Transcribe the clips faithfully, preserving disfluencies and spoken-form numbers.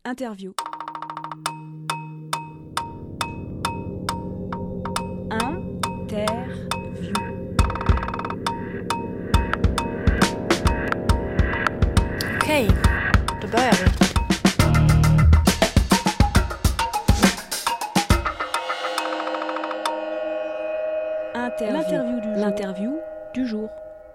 Interview. Interview. Okej, då börjar vi. Interview. L'interview du jour. L'interview du jour.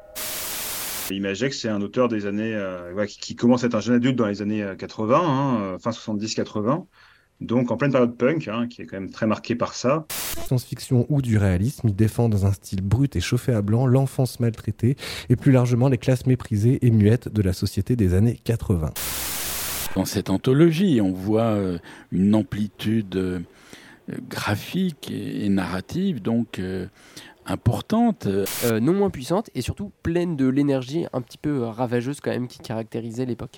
Imagex, c'est un auteur des années, euh, ouais, qui, qui commence à être un jeune adulte dans les années quatre-vingts, hein, euh, fin soixante-dix quatre-vingts, donc en pleine période punk, hein, qui est quand même très marquée par ça. Science-fiction ou du réalisme, il défend dans un style brut et chauffé à blanc l'enfance maltraitée et plus largement les classes méprisées et muettes de la société des années quatre-vingts. Dans cette anthologie, on voit euh, une amplitude euh, graphique et, et narrative, donc euh, importante. Euh, non moins puissante et surtout pleine de l'énergie un petit peu ravageuse quand même qui caractérisait l'époque.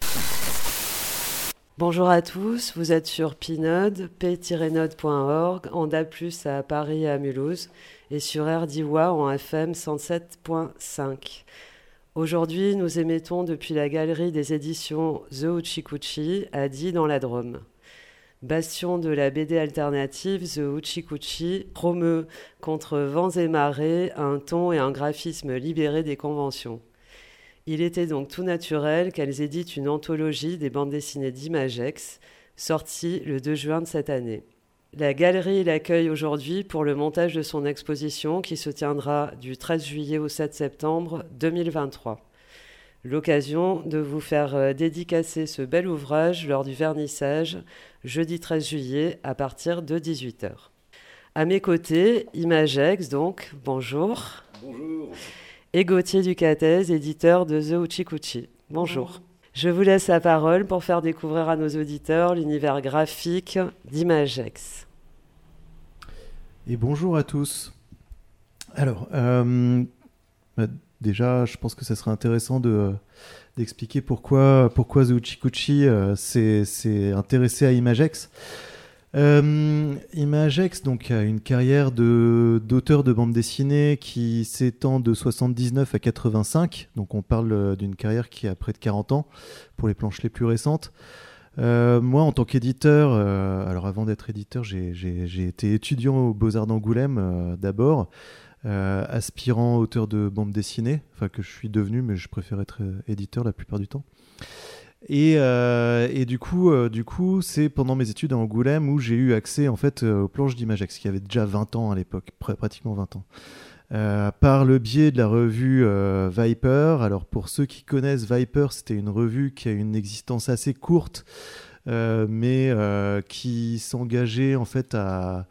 Bonjour à tous, vous êtes sur Pinode, p tiret node point org, en D A B plus, à Paris et à Mulhouse, et sur R D W A en F M cent sept point cinq. Aujourd'hui, nous émettons depuis la galerie des éditions The Uchikuchi à Die dans la Drôme. Bastion de la B D alternative, The Uchikuchi promeut contre vents et marées un ton et un graphisme libérés des conventions. Il était donc tout naturel qu'elles éditent une anthologie des bandes dessinées d'Imagex, sortie le deux juin de cette année. La galerie l'accueille aujourd'hui pour le montage de son exposition qui se tiendra du treize juillet au sept septembre deux mille vingt-trois. L'occasion de vous faire dédicacer ce bel ouvrage lors du vernissage, jeudi treize juillet, à partir de dix-huit heures. À mes côtés, Imagex, donc, bonjour. Bonjour. Et Gauthier Ducatez, éditeur de The Uchikuchi. Bonjour. Bonjour. Je vous laisse la parole pour faire découvrir à nos auditeurs l'univers graphique d'Imagex. Et bonjour à tous. Alors, euh, bah, déjà, je pense que ça serait intéressant de, euh, d'expliquer pourquoi, pourquoi The Uchikuchi euh, s'est, s'est intéressé à Imagex. Euh, Imagex donc, a une carrière de, d'auteur de bande dessinée qui s'étend de soixante-dix-neuf à quatre-vingt-cinq. Donc on parle d'une carrière qui a près de quarante ans pour les planches les plus récentes. Euh, moi, en tant qu'éditeur, euh, alors avant d'être éditeur, j'ai, j'ai, j'ai été étudiant aux Beaux-Arts d'Angoulême euh, d'abord, euh, aspirant auteur de bande dessinée, enfin que je suis devenu, mais je préfère être éditeur la plupart du temps. Et, euh, et du coup, euh, du coup, c'est pendant mes études à Angoulême où j'ai eu accès en fait euh, aux planches d'Imagex, qui avait déjà vingt ans à l'époque, pr- pratiquement vingt ans, euh, par le biais de la revue euh, Viper. Alors pour ceux qui connaissent Viper, c'était une revue qui a une existence assez courte, euh, mais euh, qui s'engageait en fait à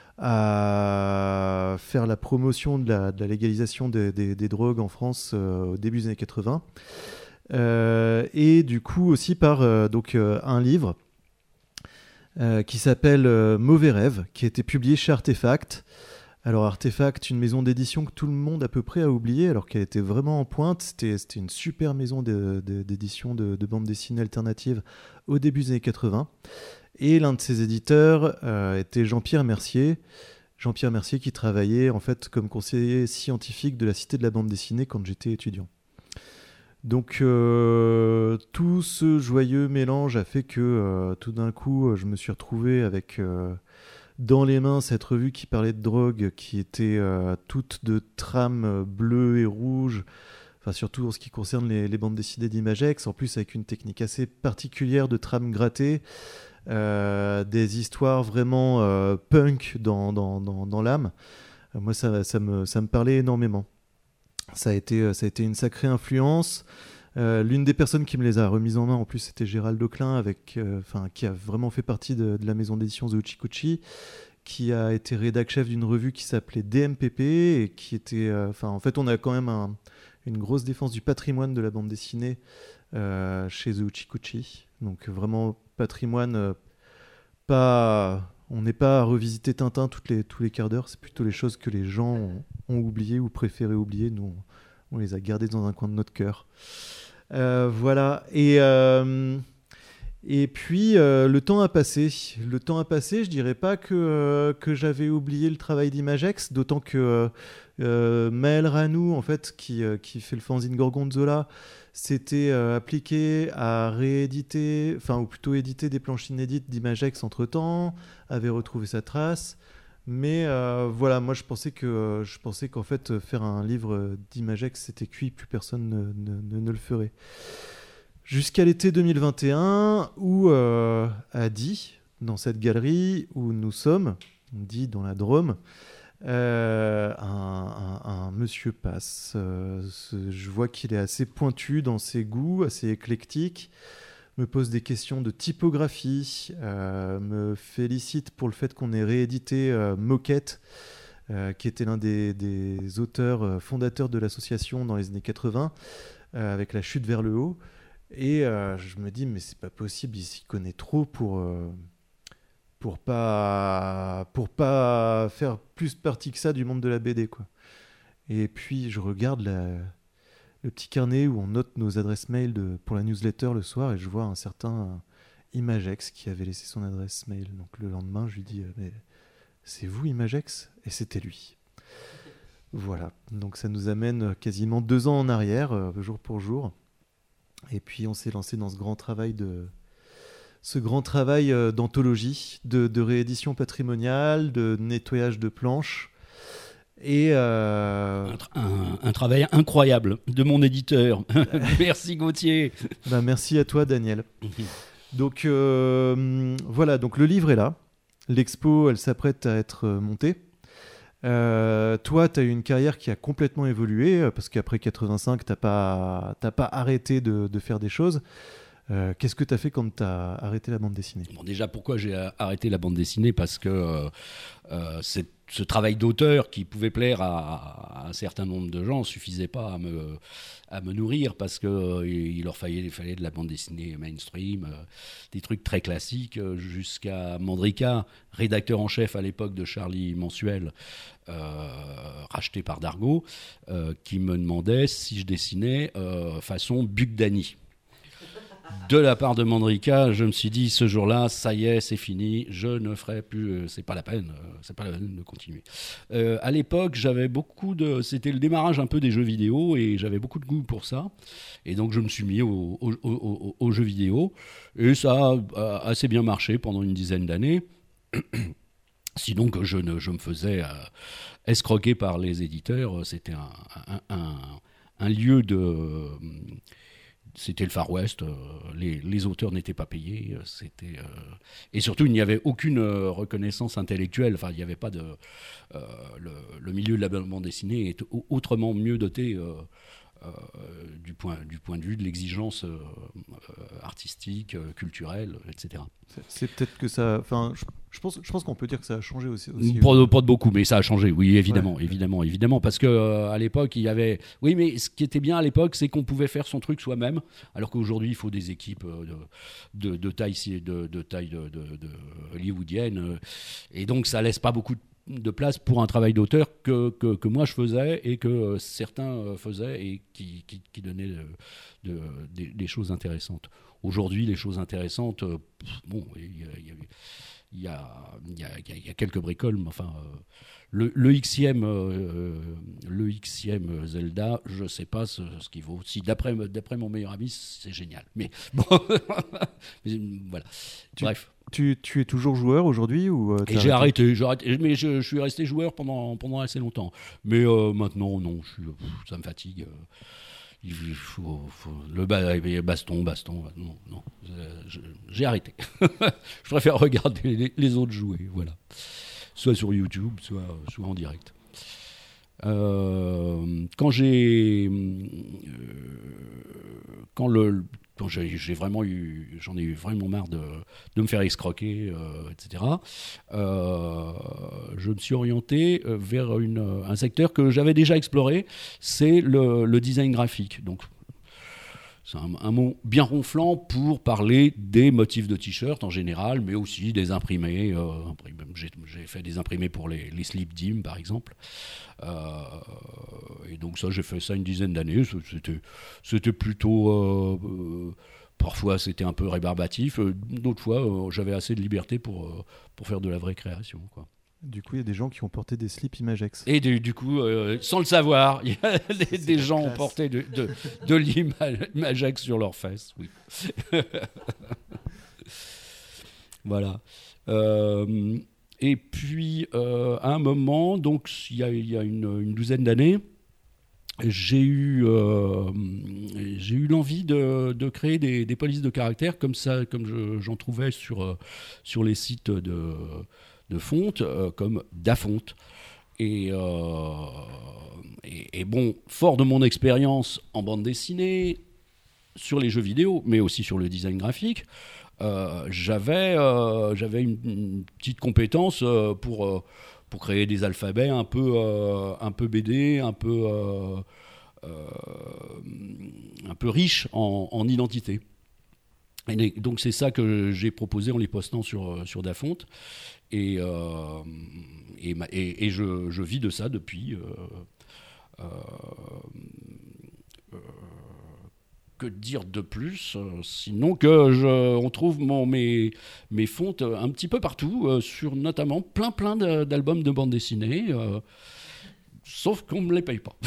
à faire la promotion de la, de la légalisation des, des, des drogues en France euh, au début des années quatre-vingts. Euh, et du coup aussi par euh, donc, euh, un livre euh, qui s'appelle euh, Mauvais Rêve, qui a été publié chez Artefact. Alors Artefact, une maison d'édition que tout le monde à peu près a oublié, alors qu'elle était vraiment en pointe. C'était, c'était une super maison de, de, d'édition de, de bande dessinée alternative au début des années quatre-vingts. Et l'un de ses éditeurs euh, était Jean-Pierre Mercier. Jean-Pierre Mercier qui travaillait en fait comme conseiller scientifique de la Cité de la bande dessinée quand j'étais étudiant. Donc euh, tout ce joyeux mélange a fait que euh, tout d'un coup je me suis retrouvé avec euh, dans les mains cette revue qui parlait de drogue, qui était euh, toute de trames bleues et rouges, enfin surtout en ce qui concerne les, les bandes dessinées d'Imagex, en plus avec une technique assez particulière de trames grattées, euh, des histoires vraiment euh, punk dans, dans, dans, dans l'âme. Euh, moi ça, ça, me, ça me parlait énormément. Ça a été, ça a été une sacrée influence. Euh, l'une des personnes qui me les a remises en main, en plus, c'était Gérald Auclin, avec, euh, qui a vraiment fait partie de, de la maison d'édition The Uchikuchi, qui a été rédac-chef d'une revue qui s'appelait D M P P, et qui était... Euh, en fait, on a quand même un, une grosse défense du patrimoine de la bande dessinée euh, chez The Uchikuchi. Donc vraiment, patrimoine, euh, pas... On n'est pas à revisiter Tintin toutes les, tous les quarts d'heure, c'est plutôt les choses que les gens ont, ont oubliées ou préféré oublier. Nous, on, on les a gardées dans un coin de notre cœur. Euh, voilà. Et, euh, Et puis, euh, le temps a passé. Le temps a passé, je dirais pas que, euh, que j'avais oublié le travail d'Imagex, d'autant que euh, euh, Maël Ranou, en fait, qui, euh, qui fait le fanzine Gorgonzola, s'était euh, appliqué à rééditer, enfin, ou plutôt éditer des planches inédites d'Imagex entre-temps, avait retrouvé sa trace. Mais euh, voilà, moi, je pensais, que, euh, je pensais qu'en fait, faire un livre d'Imagex, c'était cuit, plus personne ne, ne, ne, ne le ferait. Jusqu'à l'été deux mille vingt et un, où euh, à Die, dans cette galerie où nous sommes, Die dans la Drôme, euh, un, un, un monsieur passe. Euh, ce, je vois qu'il est assez pointu dans ses goûts, assez éclectique, me pose des questions de typographie, euh, me félicite pour le fait qu'on ait réédité euh, Moquette, euh, qui était l'un des, des auteurs euh, fondateurs de l'association dans les années quatre-vingts, euh, avec La chute vers le haut. Et euh, je me dis, mais c'est pas possible, il s'y connaît trop pour, euh, pour, pas, pour pas faire plus partie que ça du monde de la B D, quoi. Et puis je regarde la, le petit carnet où on note nos adresses mail de, pour la newsletter le soir, et je vois un certain Imagex qui avait laissé son adresse mail. Donc le lendemain, je lui dis, mais c'est vous Imagex ? Et c'était lui. Voilà, donc ça nous amène quasiment deux ans en arrière, euh, jour pour jour. Et puis on s'est lancé dans ce grand travail de ce grand travail euh, d'anthologie, de, de réédition patrimoniale, de nettoyage de planches. Et euh... un, tra- un, un travail incroyable de mon éditeur. Merci Gauthier. Ben, merci à toi Daniel. Donc euh, voilà, donc le livre est là. L'expo, elle s'apprête à être montée. Euh, toi, tu as eu une carrière qui a complètement évolué, parce qu'après quatre-vingt-cinq, tu n'as pas, t'as pas arrêté de, de faire des choses. Euh, qu'est-ce que tu as fait quand tu as arrêté la bande dessinée ? Bon, déjà, pourquoi j'ai arrêté la bande dessinée ? Parce que euh, euh, c'est, ce travail d'auteur qui pouvait plaire à, à un certain nombre de gens ne suffisait pas à me, à me nourrir, parce qu'il euh, il leur fallait, il fallait de la bande dessinée mainstream, euh, des trucs très classiques, euh, jusqu'à Mandrika, rédacteur en chef à l'époque de Charlie Mensuel, euh, racheté par Dargaud, euh, qui me demandait si je dessinais euh, façon Bugdani. De la part de Mandrika, je me suis dit, ce jour-là, ça y est, c'est fini, je ne ferai plus, euh, c'est pas la peine, euh, c'est pas la peine de continuer. Euh, à l'époque, j'avais beaucoup de, c'était le démarrage un peu des jeux vidéo, et j'avais beaucoup de goût pour ça, et donc je me suis mis au, au, au, au, aux jeux vidéo, et ça a assez bien marché pendant une dizaine d'années. Sinon que je, ne, je me faisais euh, escroquer par les éditeurs, c'était un, un, un, un lieu de... Euh, C'était le Far West, euh, les, les auteurs n'étaient pas payés, c'était, euh, et surtout il n'y avait aucune euh, reconnaissance intellectuelle, enfin il n'y avait pas de... Euh, le, le milieu de la bande dessinée est autrement mieux doté euh, euh, du, point, du point de vue de l'exigence euh, euh, artistique, euh, culturelle, et cetera. C'est, c'est peut-être que ça... Enfin, je, je, pense, je pense qu'on peut dire que ça a changé aussi. aussi pas, de, pas de beaucoup, mais ça a changé, oui, évidemment, ouais. évidemment, évidemment, parce qu'à euh, l'époque, il y avait... Oui, mais ce qui était bien à l'époque, c'est qu'on pouvait faire son truc soi-même, alors qu'aujourd'hui, il faut des équipes de, de, de taille, de, de, taille de, de, de hollywoodienne, et donc ça laisse pas beaucoup de de place pour un travail d'auteur que, que, que moi je faisais et que certains faisaient et qui, qui, qui donnaient de, de, des, des choses intéressantes. Aujourd'hui, les choses intéressantes, bon, il y a, il y a, il y a, il y a, il y a quelques bricoles, mais enfin, euh, le, le Xème, euh, le Xème Zelda, je sais pas ce, ce qu'il vaut. Si d'après, d'après mon meilleur ami, c'est génial. Mais bon, mais, voilà. Tu, Bref. Tu, tu es toujours joueur aujourd'hui ou euh, Et j'ai arrêté, j'ai arrêté, mais je, je suis resté joueur pendant, pendant assez longtemps. Mais euh, maintenant, non, je suis, ça me fatigue. Euh, il faut, faut le baston, baston, non, non, je, j'ai arrêté. Je préfère regarder les, les autres jouer, voilà. Soit sur YouTube, soit, soit en direct. Euh, quand j'ai, euh, quand le Quand j'ai, j'ai vraiment eu, j'en ai eu vraiment marre de, de me faire escroquer, euh, et cetera. Euh, je me suis orienté vers une, un secteur que j'avais déjà exploré, c'est le, le design graphique. Donc, c'est un, un mot bien ronflant pour parler des motifs de t-shirt en général, mais aussi des imprimés. Euh, j'ai, j'ai fait des imprimés pour les, les Sleep Dim, par exemple. Euh, et donc ça, j'ai fait ça une dizaine d'années. C'était, c'était plutôt... Euh, parfois c'était un peu rébarbatif, euh, d'autres fois euh, j'avais assez de liberté pour, euh, pour faire de la vraie création, quoi. Du coup, il y a des gens qui ont porté des slips Imagex. Et du, du coup, euh, sans le savoir, il y a des, des gens ont porté de, de, de l'Imagex sur leurs fesses. Oui. Voilà. Euh, et puis, euh, à un moment, donc il y a, il y a une, une douzaine d'années, j'ai eu, euh, j'ai eu l'envie de, de créer des, des polices de caractère comme ça, comme je, j'en trouvais sur, sur les sites de, de fonte, euh, comme Dafonte. Et, euh, et, et bon, fort de mon expérience en bande dessinée, sur les jeux vidéo, mais aussi sur le design graphique, euh, j'avais, euh, j'avais une, une petite compétence euh, pour, euh, pour créer des alphabets un peu, euh, un peu B D, un peu, euh, euh, un peu riches en, en identité. Et donc c'est ça que j'ai proposé en les postant sur, sur Dafonte. Et, euh, et, et, et je, je vis de ça depuis... Euh, euh, euh, que dire de plus, euh, sinon que je, on trouve mon, mes, mes fontes un petit peu partout, euh, sur notamment plein plein de, d'albums de bande dessinée, euh, sauf qu'on ne me les paye pas.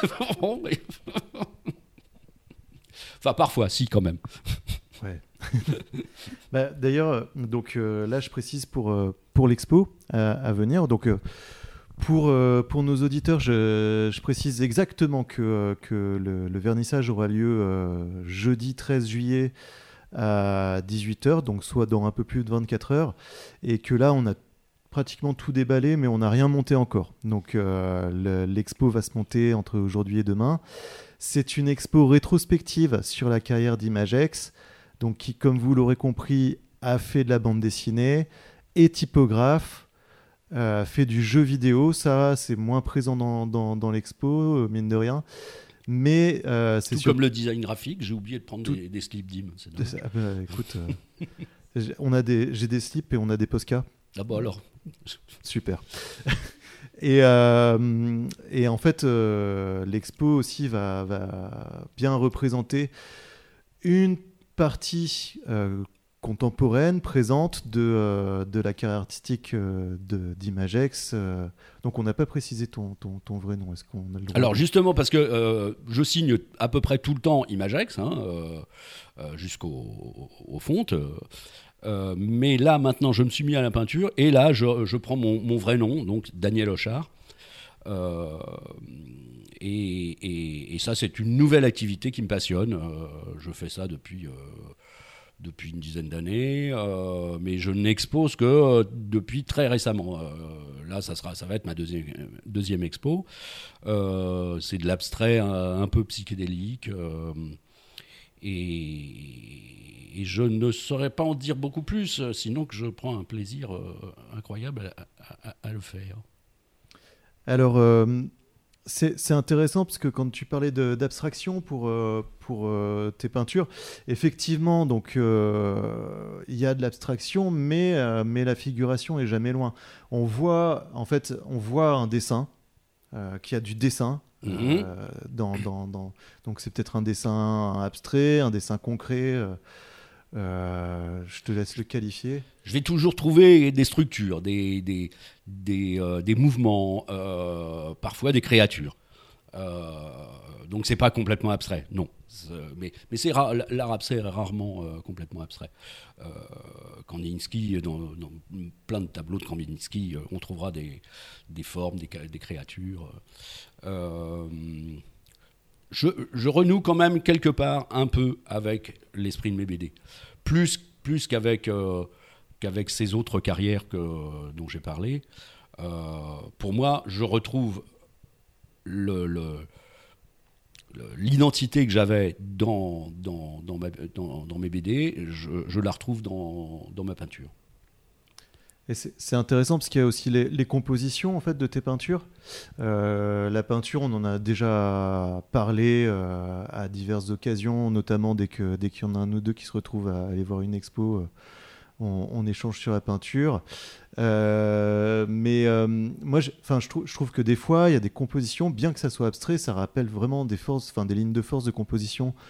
Enfin, parfois, si, quand même. Ouais. Bah, d'ailleurs, donc, euh, là, je précise pour, euh, pour l'expo à, à venir. Donc, euh, Pour, euh, pour nos auditeurs, je, je précise exactement que, euh, que le, le vernissage aura lieu euh, jeudi treize juillet à dix-huit heures, donc soit dans un peu plus de vingt-quatre heures, et que là, on a pratiquement tout déballé, mais on n'a rien monté encore. Donc euh, le, l'expo va se monter entre aujourd'hui et demain. C'est une expo rétrospective sur la carrière d'Imagex, donc qui, comme vous l'aurez compris, a fait de la bande dessinée, est typographe, Euh, fait du jeu vidéo. Ça, c'est moins présent dans, dans, dans l'expo, euh, mine de rien. Mais euh, c'est tout sûr... comme le design graphique, j'ai oublié de prendre tout... des, des slips d'Im. C'est c'est, ah bah, écoute, euh, on a des, j'ai des slips et on a des Posca. Ah bah alors. Super. Et, euh, et en fait, euh, l'expo aussi va, va bien représenter une partie euh, contemporaine, présente de, euh, de la carrière artistique euh, de, d'Imagex. Euh, donc on n'a pas précisé ton, ton, ton vrai nom. Est-ce qu'on a le droit? Alors justement, parce que euh, je signe à peu près tout le temps Imagex, hein, euh, euh, jusqu'au au fonte. Euh, mais là, maintenant, je me suis mis à la peinture. Et là, je, je prends mon, mon vrai nom, donc Daniel Hochard. Euh, et, et, et ça, c'est une nouvelle activité qui me passionne. Euh, je fais ça depuis... Euh, depuis une dizaine d'années, euh, mais je n'expose que euh, depuis très récemment. Euh, là, ça, sera, ça va être ma deuxième, deuxième expo. Euh, c'est de l'abstrait un, un peu psychédélique. Euh, et, et je ne saurais pas en dire beaucoup plus, sinon que je prends un plaisir euh, incroyable à, à, à le faire. Alors... Euh... C'est, c'est intéressant parce que quand tu parlais de, d'abstraction pour, euh, pour euh, tes peintures, effectivement, donc euh, il y a de l'abstraction, mais, euh, mais la figuration est jamais loin. On voit, en fait, on voit un dessin, euh, qui a du dessin. Mmh. Euh, dans, dans, dans, donc c'est peut-être un dessin abstrait, un dessin concret. Euh, Euh, je te laisse le qualifier. Je vais toujours trouver des structures, des, des, des, euh, des mouvements, euh, parfois des créatures. Euh, donc c'est pas complètement abstrait, non. C'est, mais mais c'est ra- l'art abstrait est rarement euh, complètement abstrait. Euh, Kandinsky, dans, dans plein de tableaux de Kandinsky, on trouvera des, des formes, des, des créatures. Euh, Je, je renoue quand même quelque part un peu avec l'esprit de mes B D, plus, plus qu'avec, euh, qu'avec ces autres carrières que, dont j'ai parlé. Euh, pour moi, je retrouve le, le, le, l'identité que j'avais dans, dans, dans, ma, dans, dans mes B D, je, je la retrouve dans, dans ma peinture. Et c'est, c'est intéressant parce qu'il y a aussi les, les compositions en fait de tes peintures. Euh, la peinture, on en a déjà parlé euh, à diverses occasions, notamment dès que dès qu'il y en a un ou deux qui se retrouvent à aller voir une expo, euh, on, on échange sur la peinture. Euh, mais euh, moi, je, enfin, je trouve, je trouve que des fois, il y a des compositions, bien que ça soit abstrait, ça rappelle vraiment des forces, enfin des lignes de force de composition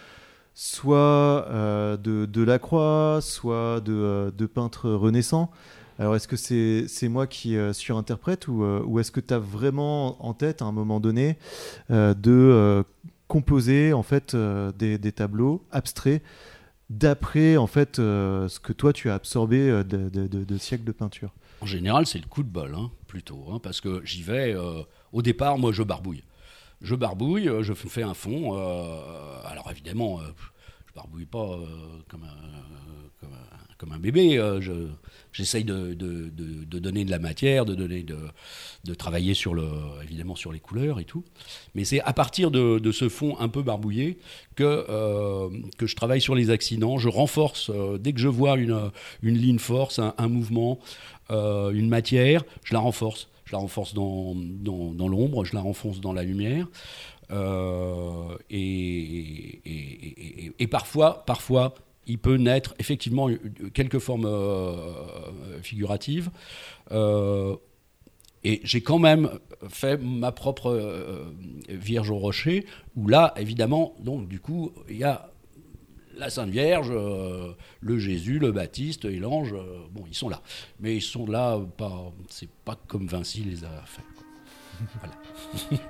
soit euh, de, de Lacroix, soit de, euh, de peintres renaissants. Alors, est-ce que c'est, c'est moi qui euh, surinterprète ou, euh, ou est-ce que tu as vraiment en tête, à un moment donné, euh, de euh, composer en fait, euh, des, des tableaux abstraits d'après en fait, euh, ce que toi, tu as absorbé euh, de, de, de, de siècles de peinture? En général, c'est le coup de bol, hein, plutôt, hein, parce que j'y vais... Euh, au départ, moi, je barbouille. Je barbouille, je fais un fond. Euh, alors, évidemment, euh, je barbouille pas euh, comme, un, comme, un, comme un bébé. Euh, je, j'essaye de, de, de, de donner de la matière, de, donner de, de travailler, sur le, évidemment, sur les couleurs et tout. Mais c'est à partir de, de ce fond un peu barbouillé que, euh, que je travaille sur les accidents. Je renforce, euh, dès que je vois une, une ligne force, un, un mouvement, euh, une matière, je la renforce. Je la renforce dans, dans, dans l'ombre, je la renforce dans la lumière. Euh, et, et, et, et, et parfois, parfois, il peut naître effectivement quelques formes euh, figuratives. Euh, et j'ai quand même fait ma propre euh, Vierge au rocher, où là, évidemment, donc, du coup, il y a la Sainte Vierge, euh, le Jésus, le Baptiste et l'ange, euh, bon, ils sont là. Mais ils sont là, pas, c'est pas comme Vinci les a fait. Voilà.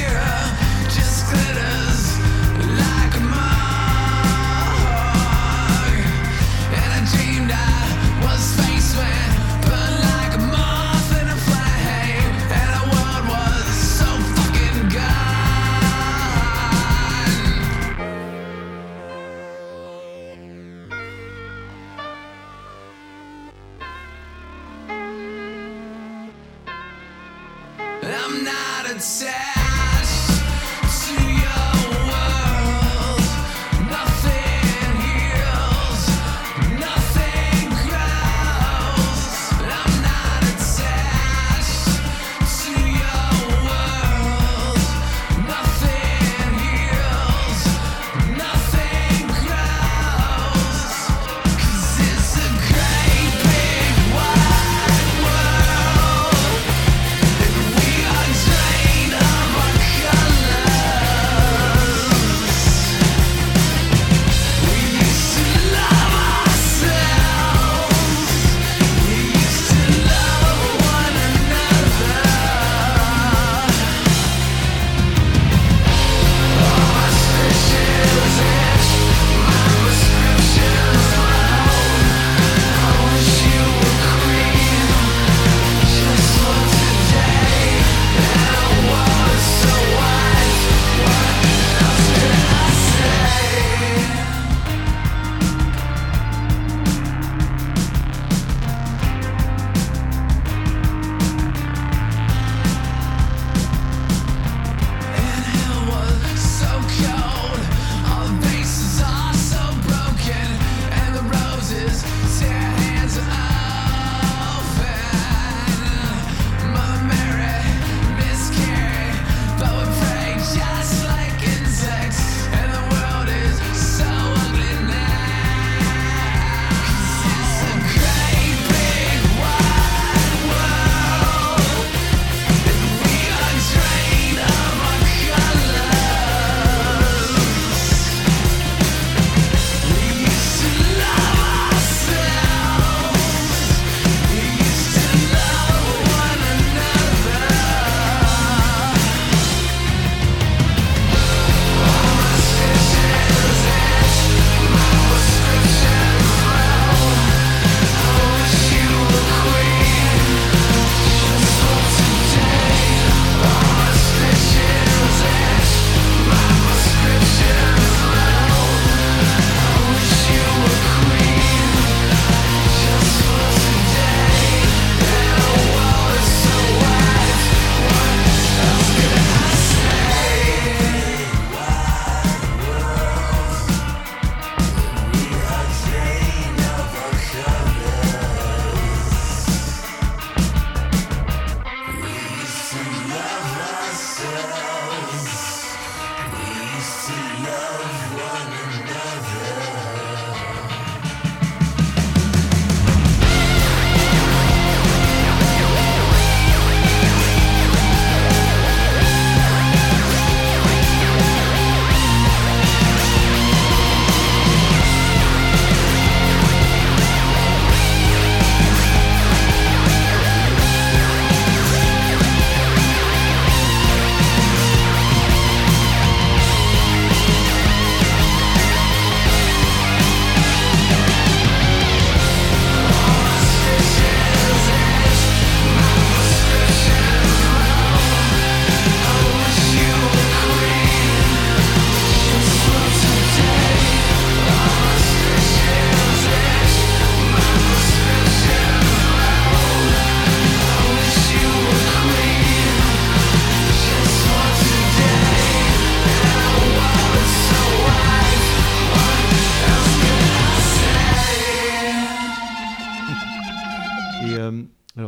Just glitters like a moth.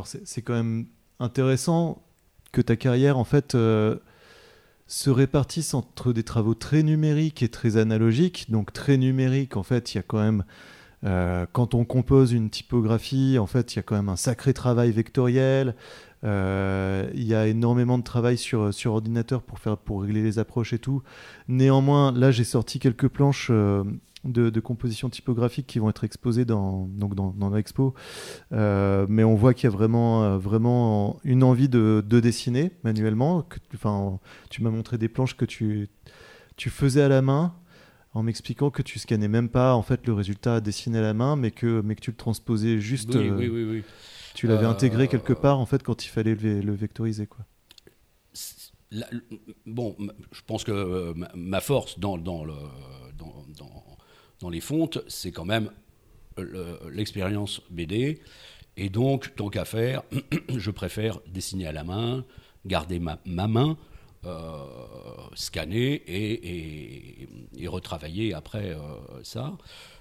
alors c'est, c'est quand même intéressant que ta carrière en fait euh, se répartisse entre des travaux très numériques et très analogiques. Donc très numérique, en fait, il y a quand même euh, quand on compose une typographie, en fait, il y a quand même un sacré travail vectoriel. Euh, il y a énormément de travail sur, sur ordinateur pour, faire, pour régler les approches et tout. Néanmoins, là, j'ai sorti quelques planches euh, de, de composition typographique qui vont être exposées dans, donc dans, dans l'expo. Euh, mais on voit qu'il y a vraiment, euh, vraiment une envie de, de dessiner manuellement. Que, enfin, tu m'as montré des planches que tu, tu faisais à la main, en m'expliquant que tu scannais même pas en fait, le résultat dessiné à la main, mais que, mais que tu le transposais juste... Oui, euh, oui, oui, oui. Tu l'avais Euh, intégré quelque part en fait quand il fallait le, le vectoriser quoi. La, bon, je pense que euh, ma, ma force dans, dans, le, dans, dans, dans les fontes, c'est quand même le, l'expérience B D. Et donc, tant qu'à faire, je préfère dessiner à la main, garder ma, ma main, euh, scanner et, et, et retravailler après euh, ça.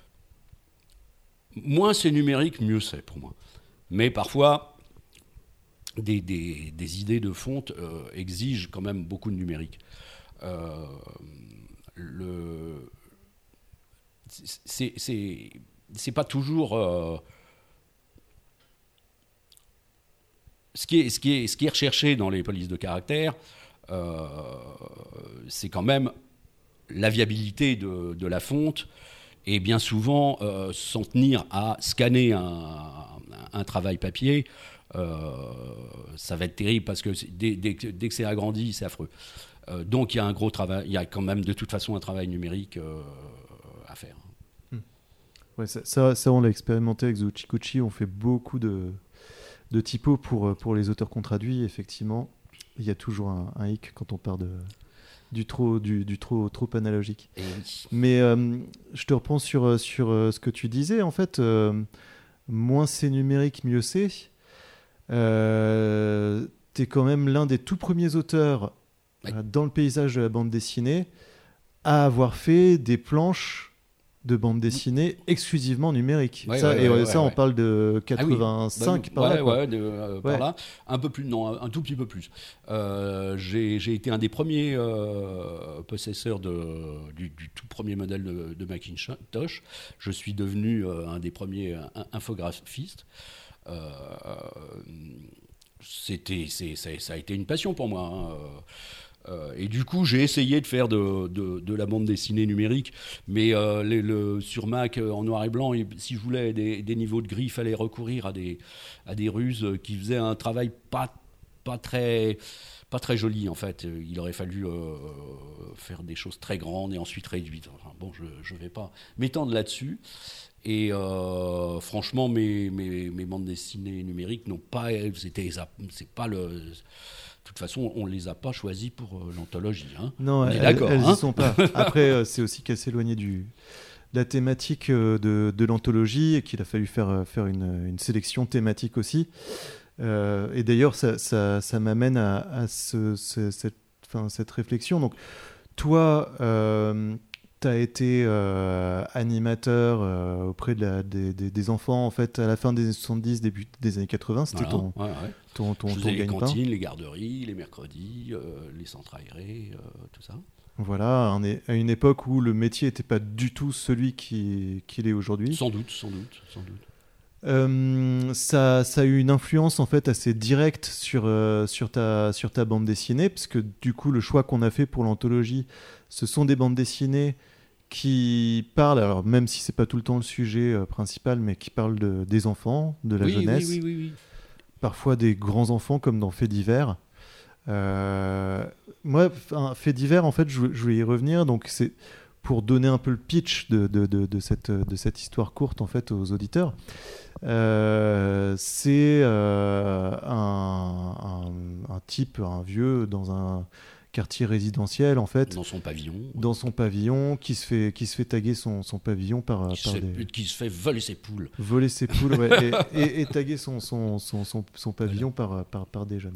Moins c'est numérique, mieux c'est pour moi. Mais parfois, des, des, des idées de fonte euh, exigent quand même beaucoup de numérique. Euh, le, c'est, c'est, c'est pas toujours... Euh, ce, qui est, ce, qui est, ce qui est recherché dans les polices de caractère, euh, c'est quand même la viabilité de, de la fonte. Et bien souvent, euh, s'en tenir à scanner un, un travail papier, euh, ça va être terrible parce que dès, dès, dès que c'est agrandi, c'est affreux. Euh, donc il y a un gros travail, il y a quand même de toute façon un travail numérique euh, à faire. Hmm. Ouais, ça, ça, ça, on l'a expérimenté avec Zuchikuchi, on fait beaucoup de, de typos pour, pour les auteurs qu'on traduit. Effectivement, il y a toujours un, un hic quand on part de... du trop du, du trop trop analogique. Et oui. Mais euh, je te reprends sur sur euh, ce que tu disais en fait, euh, moins c'est numérique, mieux c'est. Euh, t'es quand même l'un des tout premiers auteurs oui. euh, dans le paysage de la bande dessinée à avoir fait des planches de bande dessinée exclusivement numériques. Ouais, ça, ouais, et ouais, ça, ouais, on ouais. parle de quatre-vingt-cinq Ah oui. par ouais, là. Quoi. Ouais, de, euh, par ouais. là. Un peu plus, non, un, un tout petit peu plus. Euh, j'ai, j'ai été un des premiers euh, possesseurs de, du, du tout premier modèle de, de Macintosh. Je suis devenu euh, un des premiers un, infographistes. Euh, c'était, c'est, c'est, ça a été une passion pour moi. Hein. Euh, et du coup, j'ai essayé de faire de, de, de la bande dessinée numérique, mais euh, les, le, sur Mac, euh, en noir et blanc, et, si je voulais des, des niveaux de gris, il fallait recourir à des, à des ruses qui faisaient un travail pas, pas, très, pas très joli, en fait. Il aurait fallu euh, faire des choses très grandes et ensuite réduites. Enfin, bon, je ne vais pas m'étendre là-dessus. Et euh, franchement, mes, mes, mes bandes dessinées numériques n'ont pas... C'était, c'est pas le... De toute façon, on ne les a pas choisis pour euh, l'anthologie. Hein. Non, on est elles, d'accord. Elles n'y hein. sont pas. Après, euh, c'est aussi qu'elles s'éloignaient du, de la thématique euh, de, de l'anthologie et qu'il a fallu faire, faire une, une sélection thématique aussi. Euh, et d'ailleurs, ça, ça, ça m'amène à, à ce, ce, cette, enfin, cette réflexion. Donc, toi, euh, tu as été euh, animateur euh, auprès de la, des, des, des enfants en fait, à la fin des années soixante-dix, début des années quatre-vingts. C'était voilà, ton, ouais, ouais. ton, ton, Je ton faisais les gagne-pain. cantines, les garderies, les mercredis, euh, les centres aérés, euh, tout ça. Voilà, à une époque où le métier n'était pas du tout celui qui, qu'il est aujourd'hui. Sans doute, sans doute, sans doute. Euh, ça, ça a eu une influence en fait assez directe sur, euh, sur, ta, sur ta bande dessinée, parce que du coup le choix qu'on a fait pour l'anthologie, ce sont des bandes dessinées qui parlent, alors même si c'est pas tout le temps le sujet euh, principal, mais qui parlent de, des enfants, de la oui, jeunesse, oui, oui, oui, oui. Parfois des grands enfants comme dans Faits divers. Euh, moi, Faits divers, en fait, je, je voulais y revenir, donc c'est pour donner un peu le pitch de, de, de, de, cette, de cette histoire courte en fait aux auditeurs. Euh, c'est euh, un, un, un type, un vieux dans un quartier résidentiel en fait, dans son pavillon, dans son pavillon, qui se fait qui se fait taguer son, son pavillon par, qui, par se des... fait, qui se fait voler ses poules, voler ses poules, ouais, et, et, et taguer son son, son, son, son pavillon voilà. par, par par des jeunes.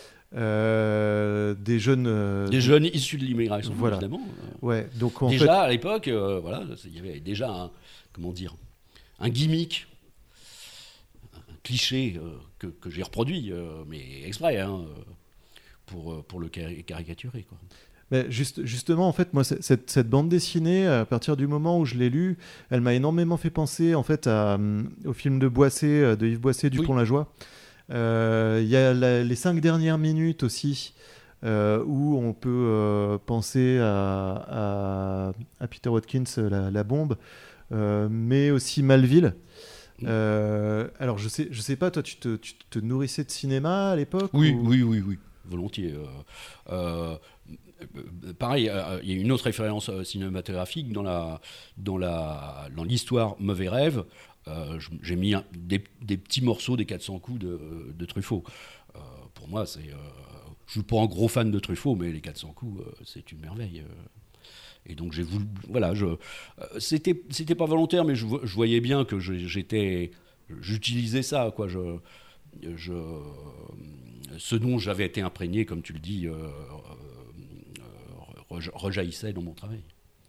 Euh, des jeunes euh, des jeunes issus de l'immigration, voilà. évidemment. Ouais, donc en déjà fait... à l'époque, euh, voilà, il y avait déjà un, comment dire, un gimmick, clichés euh, que, que j'ai reproduits, euh, mais exprès, hein, pour, pour le cari- caricaturer, quoi. Mais juste, justement, en fait, moi, c'est- cette, cette bande dessinée, à partir du moment où je l'ai lue, elle m'a énormément fait penser, en fait, à, euh, au film de Boisset, euh, de Yves Boisset, Dupont-la-Joie. Euh, Il y a la- les cinq dernières minutes aussi, euh, où on peut euh, penser à, à, à Peter Watkins, la, la bombe, euh, mais aussi Malville. Euh, alors, je sais, je sais pas, toi, tu te, tu te nourrissais de cinéma à l'époque Oui, ou... oui, oui, oui, volontiers. Euh, euh, pareil, euh, il y a une autre référence euh, cinématographique dans, la, dans, la, dans l'histoire Mauvais Rêve. Euh, j'ai mis un, des, des petits morceaux des quatre cents coups de, de Truffaut. Euh, pour moi, c'est, euh, je ne suis pas un gros fan de Truffaut, mais les quatre cents coups, euh, c'est une merveille. Euh. Et donc j'ai voulu, voilà, je, euh, c'était, c'était pas volontaire, mais je, je voyais bien que je, j'étais, j'utilisais ça, quoi. Je, je, ce dont j'avais été imprégné, comme tu le dis, euh, euh, rejaillissait dans mon travail.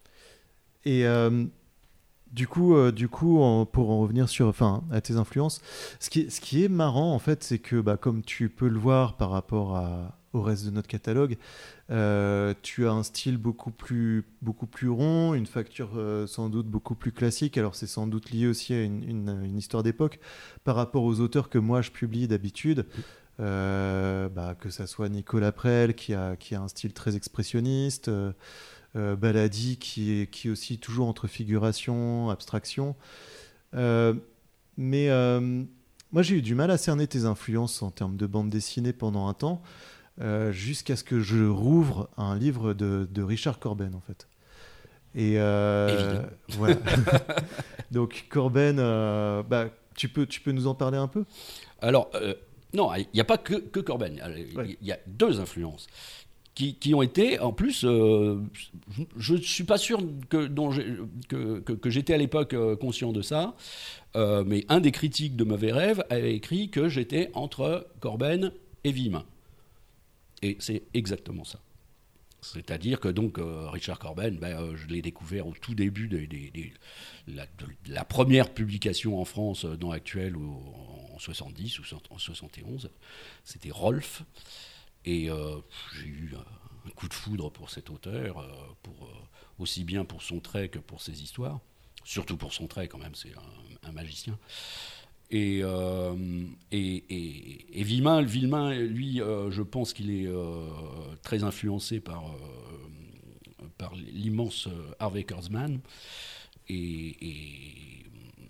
Et euh, du coup, euh, du coup, en, pour en revenir sur, enfin, à tes influences, ce qui, ce qui est marrant en fait, c'est que, bah, comme tu peux le voir par rapport à, au reste de notre catalogue, euh, tu as un style beaucoup plus, beaucoup plus rond, une facture euh, sans doute beaucoup plus classique. Alors c'est sans doute lié aussi à une, une, une histoire d'époque par rapport aux auteurs que moi je publie d'habitude. Euh, bah, que ça soit Nicolas Prel qui a, qui a un style très expressionniste, euh, euh, Baladi qui est, qui est aussi toujours entre figuration, abstraction. Euh, mais euh, moi j'ai eu du mal à cerner tes influences en termes de bande dessinée pendant un temps, euh, jusqu'à ce que je rouvre un livre de, de Richard Corben en fait. Et euh, voilà. Donc Corben, euh, bah, tu, peux, tu peux nous en parler un peu ? Alors, euh, non, il n'y a pas que, que Corben. Il ouais. y a deux influences qui, qui ont été, en plus, euh, je ne suis pas sûr que, dont que, que, que j'étais à l'époque conscient de ça, euh, mais un des critiques de Mauvais Rêve a écrit que j'étais entre Corben et Villemin. Et c'est exactement ça. C'est-à-dire que donc euh, Richard Corben, ben, euh, je l'ai découvert au tout début de, de, de, la, de la première publication en France euh, dans Actuel ou, en soixante-dix ou en soixante et onze. C'était Rolf. Et euh, j'ai eu un coup de foudre pour cet auteur, euh, pour, euh, aussi bien pour son trait que pour ses histoires. Surtout pour son trait quand même, c'est un, un magicien. Et, euh, et, et, et Villemin, Villemin, lui, euh, je pense qu'il est euh, très influencé par, euh, par l'immense Harvey Kurtzman. Et, et,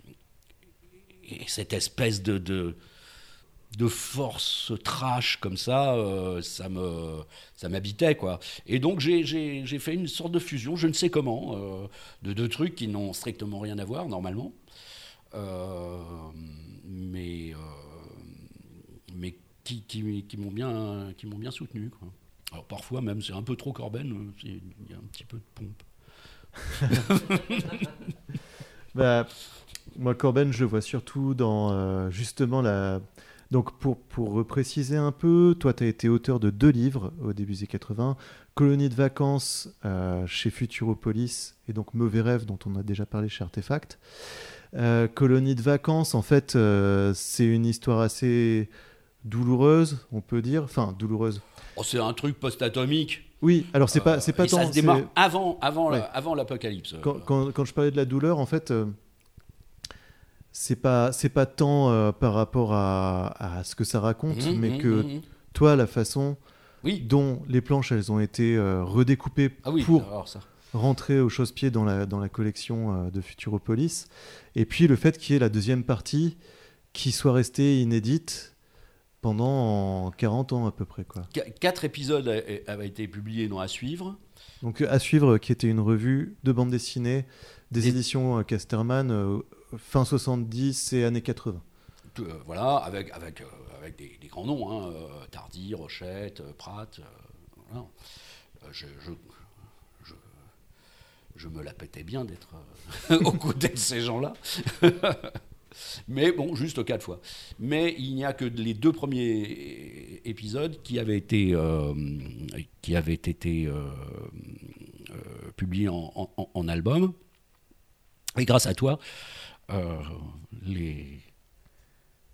et cette espèce de, de, de force trash comme ça, euh, ça, me, ça m'habitait, quoi. Et donc j'ai, j'ai, j'ai fait une sorte de fusion, je ne sais comment, euh, de deux trucs qui n'ont strictement rien à voir, normalement. Euh, mais, euh, mais qui, qui, qui, m'ont bien, qui m'ont bien soutenu, quoi. Alors parfois même c'est un peu trop Corben, il y a un petit peu de pompe. Bah, moi Corben je le vois surtout dans euh, justement la... Donc pour, pour repréciser un peu, toi tu as été auteur de deux livres au début des années quatre-vingts, Colonie de vacances euh, chez Futuropolis et donc Mauvais Rêve dont on a déjà parlé chez Artefact. Euh, Colonie de vacances, en fait, euh, c'est une histoire assez douloureuse, on peut dire. Enfin, douloureuse. Oh, c'est un truc post-atomique. Oui, alors c'est pas, c'est pas euh, tant. Ça se démarre c'est... avant, avant, ouais. la, avant l'apocalypse. Quand, quand, quand je parlais de la douleur, en fait, euh, c'est pas, c'est pas tant euh, par rapport à, à ce que ça raconte, mmh, mais mmh, que mmh. toi, la façon oui. dont les planches elles ont été euh, redécoupées ah oui, pour. Alors ça. Rentrer au chausse-pied dans la, dans la collection euh, de Futuropolis, et puis le fait qu'il y ait la deuxième partie qui soit restée inédite pendant quarante ans à peu près, quoi. Qu- quatre épisodes avaient été publiés dans À Suivre. Donc À Suivre, qui était une revue de bande dessinée des et... éditions euh, Casterman, euh, fin soixante-dix et années quatre-vingts. Euh, voilà, avec, avec, euh, avec des, des grands noms, hein, euh, Tardy, Rochette, euh, Pratt. Euh, voilà. euh, je... je... Je me la pétais bien d'être euh, aux côtés de ces gens-là. Mais bon, juste quatre fois. Mais il n'y a que les deux premiers épisodes qui avaient été, euh, qui avaient été euh, euh, publiés en, en, en album. Et grâce à toi, euh, les,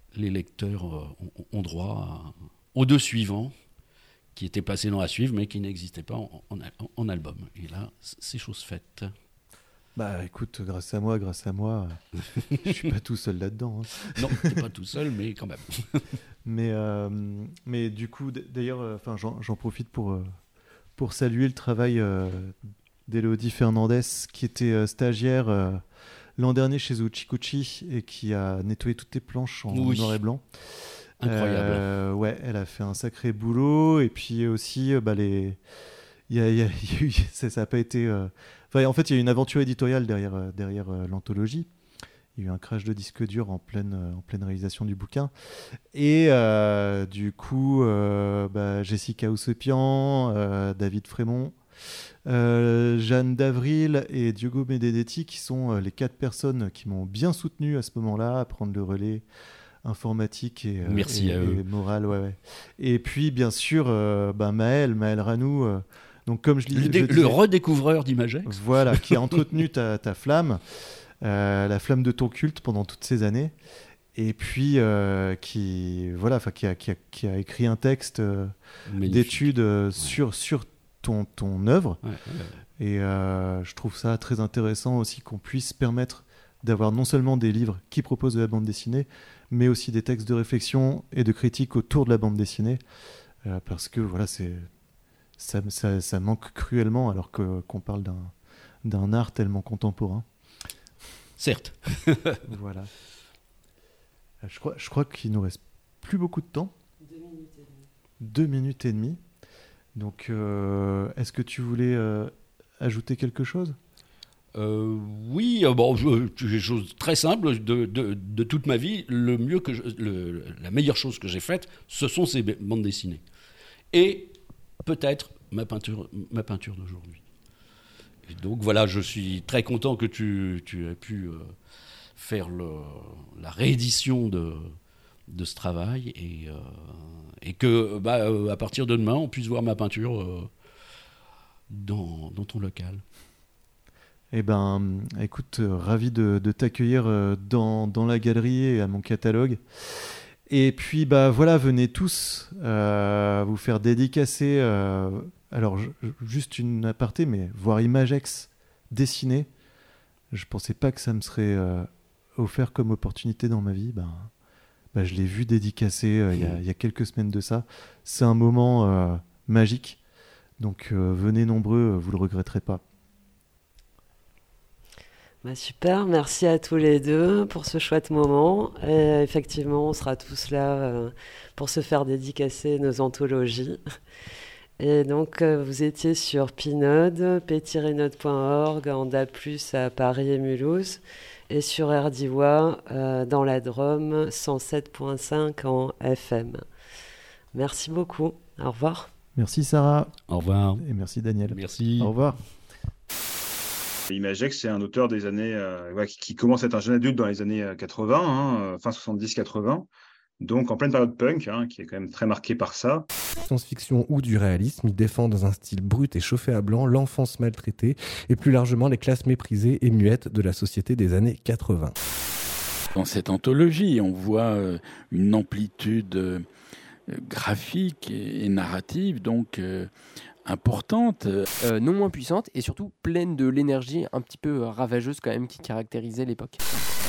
les lecteurs euh, ont, ont droit à, aux deux suivants qui étaient placés dans la suite, mais qui n'existaient pas en, en, en album. Et là, c'est chose faite. Bah écoute, grâce à moi, grâce à moi, je suis pas tout seul là-dedans. Hein. Non, t'es pas tout seul, mais quand même. mais, euh, mais du coup, d'ailleurs, enfin, j'en, j'en profite pour, euh, pour saluer le travail euh, d'Élodie Fernandez, qui était euh, stagiaire euh, l'an dernier chez Uchikuchi et qui a nettoyé toutes les planches en oui. noir et blanc. Incroyable. Euh, ouais, elle a fait un sacré boulot. Et puis aussi, euh, bah, les... il y a, il y a, il y a eu... ça n'a pas été... Euh... Enfin, en fait, il y a eu une aventure éditoriale derrière, euh, derrière euh, l'anthologie. Il y a eu un crash de disque dur en pleine, euh, en pleine réalisation du bouquin. Et euh, du coup, euh, bah, Jessica Oussepian, euh, David Frémont, euh, Jeanne Davril et Diogo Benedetti, qui sont euh, les quatre personnes qui m'ont bien soutenu à ce moment-là, à prendre le relais informatique et, euh, Merci et, à eux. et moral. Ouais, ouais. Et puis, bien sûr, euh, bah, Maël, Maël Ranou... Euh, Donc, comme je le, je dé- disais, le redécouvreur d'Imagex. Voilà, qui a entretenu ta, ta flamme, euh, la flamme de ton culte pendant toutes ces années, et puis euh, qui, voilà, qui a, qui, a, qui a écrit un texte euh, d'études euh, ouais. sur, sur ton, ton œuvre. Ouais, ouais. Et euh, je trouve ça très intéressant aussi qu'on puisse permettre d'avoir non seulement des livres qui proposent de la bande dessinée, mais aussi des textes de réflexion et de critique autour de la bande dessinée, euh, parce que voilà, c'est... Ça, ça, ça manque cruellement alors que, qu'on parle d'un, d'un art tellement contemporain. Certes. Voilà. Je crois, je crois qu'il nous reste plus beaucoup de temps. Deux minutes et demie. Deux minutes et demie. Donc, euh, est-ce que tu voulais euh, ajouter quelque chose ? Euh, oui, bon, je, chose très simple de, de, de toute ma vie. Le mieux que je, le, la meilleure chose que j'ai faite, ce sont ces bandes dessinées. Et peut-être ma peinture, ma peinture d'aujourd'hui. Et donc voilà, je suis très content que tu, tu aies pu euh, faire le, la réédition de, de ce travail et, euh, et que bah, euh, à partir de demain, on puisse voir ma peinture euh, dans, dans ton local. Eh ben, écoute, euh, ravi de, de t'accueillir euh, dans, dans la galerie et à mon catalogue. Et puis, bah voilà, venez tous euh, vous faire dédicacer. Euh, alors, je, juste une aparté, mais voir Imagex dessiner, je pensais pas que ça me serait euh, offert comme opportunité dans ma vie. Ben, ben, je l'ai vu dédicacer euh, il y, y a quelques semaines de ça. C'est un moment euh, magique. Donc, euh, venez nombreux, vous le regretterez pas. Bah super, merci à tous les deux pour ce chouette moment. Et effectivement, on sera tous là euh, pour se faire dédicacer nos anthologies. Et donc, euh, vous étiez sur Pinode, p tiret node point org, en D A plus, à Paris et Mulhouse, et sur R D I W A euh, dans la Drôme, cent sept virgule cinq en F M. Merci beaucoup. Au revoir. Merci Sarah. Au revoir. Et merci Daniel. Merci. Au revoir. Imagex, c'est un auteur des années euh, ouais, qui, qui commence à être un jeune adulte dans les années quatre-vingts, hein, fin soixante-dix quatre-vingts, donc en pleine période punk, hein, qui est quand même très marquée par ça. Science-fiction ou du réalisme, il défend dans un style brut et chauffé à blanc l'enfance maltraitée et plus largement les classes méprisées et muettes de la société des années quatre-vingts. Dans cette anthologie, on voit euh, une amplitude euh, graphique et, et narrative, donc euh, importante. Euh, non moins puissante et surtout pleine de l'énergie un petit peu euh, ravageuse quand même qui caractérisait l'époque.